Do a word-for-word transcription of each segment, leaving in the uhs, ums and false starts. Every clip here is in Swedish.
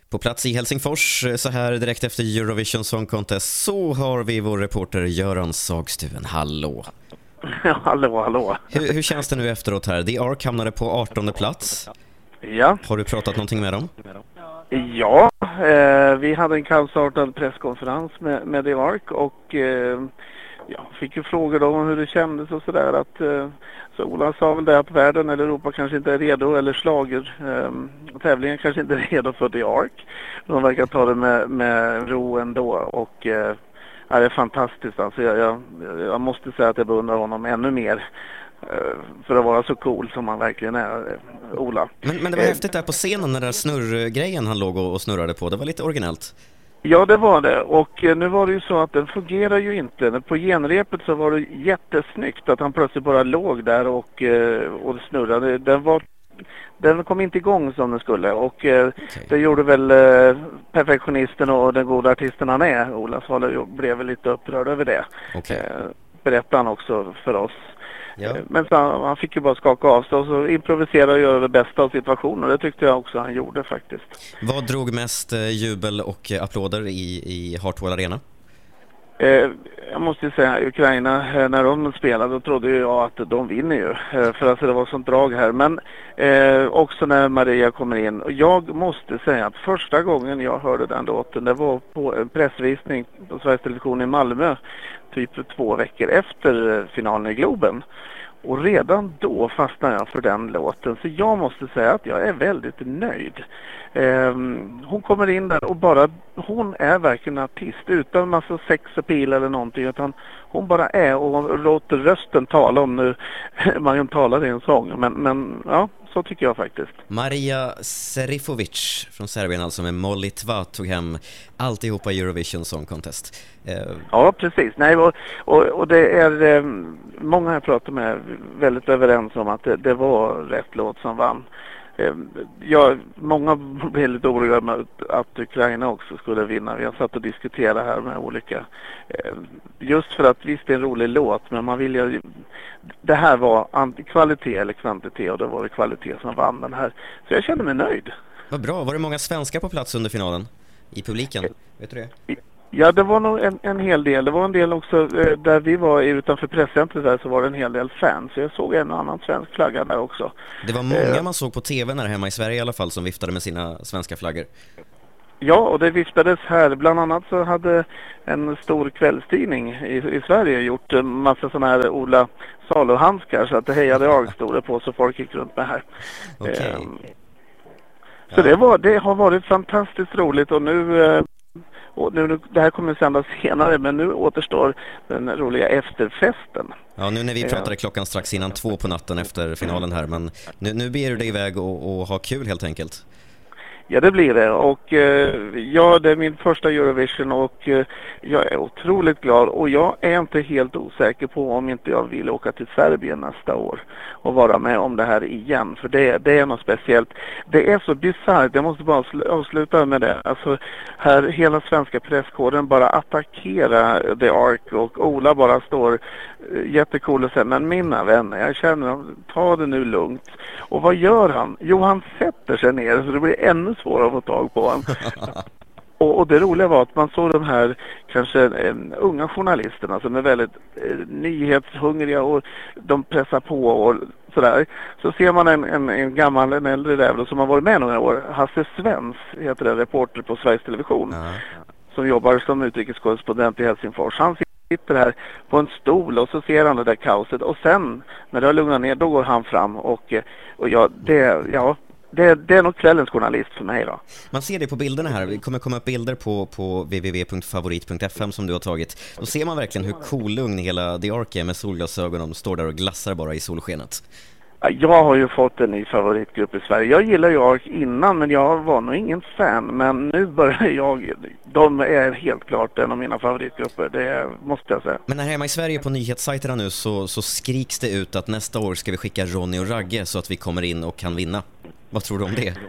På plats i Helsingfors, så här direkt efter Eurovision Song Contest, så har vi vår reporter Göran Sagstuen. Hallå! Ja, hallå, hallå. Hur, hur känns det nu efteråt här? The Ark hamnade på artonde plats. Ja. Har du pratat någonting med dem? Ja, eh, vi hade en kallstartad presskonferens med, med The Ark och eh, ja, fick ju frågor då om hur det kändes och sådär. Att, eh, så Ola sa väl det att världen eller Europa kanske inte är redo, eller slager eh, tävlingen kanske inte är redo för The Ark. De verkar ta det med, med ro ändå och eh, ja, det är fantastiskt. Alltså jag, jag, jag måste säga att jag beundrar honom ännu mer för att vara så cool som han verkligen är, Ola. Men, men det var häftigt där på scenen, den där snurrgrejen han låg och snurrade på. Det var lite originellt. Ja, det var det. Och nu var det ju så att den fungerar ju inte. På genrepet så var det jättesnyggt att han plötsligt bara låg där och, och snurrade. Den, var, den kom inte igång som den skulle. Och okay. Det gjorde väl perfektionisten och den goda artisten han är, Ola Svalö, blev väl lite upprörd över det. Okay. Berättade han också för oss. Ja. Men så han, han fick ju bara skaka av sig och så improvisera och göra det bästa av situationen. Det tyckte jag också han gjorde faktiskt. Vad drog mest jubel och applåder i, i Hartwell Arena? Eh, jag måste ju säga, Ukraina, när de spelade då trodde jag att de vinner ju. Eh, för att det var sånt drag här. Men eh, också när Maria kommer in. Och jag måste säga att första gången jag hörde den låten, det var på en pressvisning på Sveriges Television i Malmö. Typ två veckor efter finalen i Globen. Och redan då fastnade jag för den låten. Så jag måste säga att jag är väldigt nöjd. Eh, hon kommer in där och bara, hon är verkligen artist utan massa sex appeal eller någonting. Utan hon bara är och låter rösten tala, om nu man talar i en sång. Men, men ja, så tycker jag faktiskt. Maria Serifovic från Serbien, alltså med Molitva, tog hem alltihopa Eurovision Song Contest. Eh... Ja, precis. Nej, och, och, och det är eh, många jag pratar med väldigt överens om att det, det var rätt låt som vann. Eh, ja, många blev lite oroliga med att Ukraina också skulle vinna. Vi har satt och diskuterat här med olika. Eh, just för att visst är en rolig låt, men man vill ju... Det här var kvalitet eller kvantitet, och det var det kvalitet som vann den här. Så jag känner mig nöjd. Vad bra. Var det många svenskar på plats under finalen? I publiken? Vet du det? Ja, det var nog en, en hel del. Det var en del också eh, där vi var utanför presscentret där, så var det en hel del fans. Så jag såg en annan svensk flagga där också. Det var många eh. man såg på tv när hemma i Sverige i alla fall som viftade med sina svenska flaggor. Ja, och det viftades här. Bland annat så hade en stor kvällstidning i, i Sverige gjort en massa sådana här Ola Salo-handskar, så att det hejade Ark stod det på, så folk gick runt med här. Okay. Eh, så ja. det, var, det har varit fantastiskt roligt, och nu... Eh, Och nu, det här kommer sändas senare, men nu återstår den roliga efterfesten. Ja, nu när vi pratade klockan strax innan två på natten efter finalen här, men nu, nu beger du dig iväg och, och ha kul helt enkelt. Ja, det blir det. Och eh, ja, det är min första Eurovision och eh, jag är otroligt glad. Och jag är inte helt osäker på om inte jag vill åka till Serbien nästa år och vara med om det här igen. För det, det är något speciellt. Det är så bisarrt, jag måste bara avsluta med det. Alltså, här hela svenska presskåren bara attackerar The Ark och Ola bara står eh, jättecool och säger, men mina vänner, jag känner, ta det nu lugnt. Och vad gör han? Jo, han sätter sig ner så det blir ännu svårare att få tag på honom. och, och det roliga var att man såg de här kanske eh, unga journalisterna som är väldigt eh, nyhetshungriga och de pressar på och sådär. Så ser man en, en, en gammal, en äldre räv som har varit med några år. Hasse Svens heter det, reporter på Sveriges Television. Uh-huh. Som jobbar som utrikeskorrespondent i Helsingfors. Han sitter här på en stol och så ser han det där kaoset. Och sen, när det har lugnat ner, då går han fram. Och, och ja, det, ja det, det är nog kvällens journalist för mig då. Man ser det på bilderna här. Det kommer komma upp bilder på, på w w w punkt favorit punkt f m som du har tagit. Då ser man verkligen hur kolugn hela The Ark är med solglasögon. De står där och glassar bara i solskenet. Jag har ju fått en ny favoritgrupp i Sverige. Jag gillar ju Ark innan, men jag var nog ingen fan. Men nu börjar jag... De är helt klart en av mina favoritgrupper, det måste jag säga. Men när hemma i Sverige på nyhetssajterna nu så, så skriks det ut att nästa år ska vi skicka Ronny och Ragge så att vi kommer in och kan vinna. Vad tror du om det?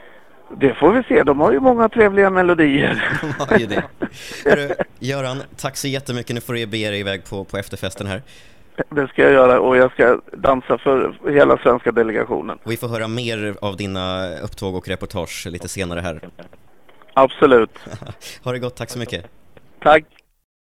Det får vi se, de har ju många trevliga melodier. De har ju det. Hörru, Göran, tack så jättemycket. Nu får du bege dig iväg på, på efterfesten här. Det ska jag göra, och jag ska dansa för hela svenska delegationen. Och vi får höra mer av dina upptåg och reportage lite senare här. Absolut. Ha det gott, tack så mycket. Tack.